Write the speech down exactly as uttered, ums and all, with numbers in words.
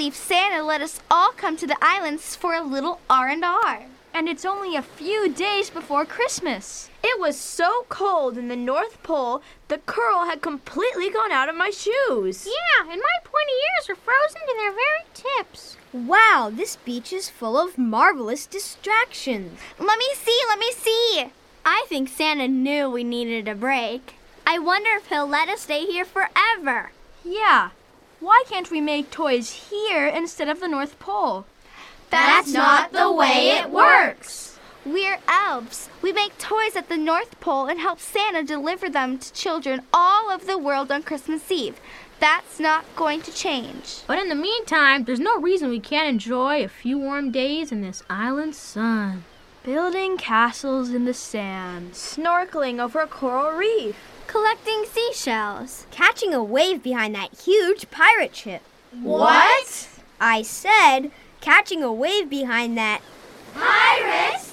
Eve, Santa let us all come to the islands for a little R and R. And it's only a few days before Christmas. It was so cold in the North Pole, the curl had completely gone out of my shoes. Yeah, and my pointy ears are frozen to their very tips. Wow, this beach is full of marvelous distractions. Let me see, let me see. I think Santa knew we needed a break. I wonder if he'll let us stay here forever. Yeah. Why can't we make toys here instead of the North Pole? That's not the way it works. We're elves. We make toys at the North Pole and help Santa deliver them to children all over the world on Christmas Eve. That's not going to change. But in the meantime, there's no reason we can't enjoy a few warm days in this island sun. Building castles in the sand. Snorkeling over a coral reef. Collecting seashells. Catching a wave behind that huge pirate ship. What? I said catching a wave behind that Pirate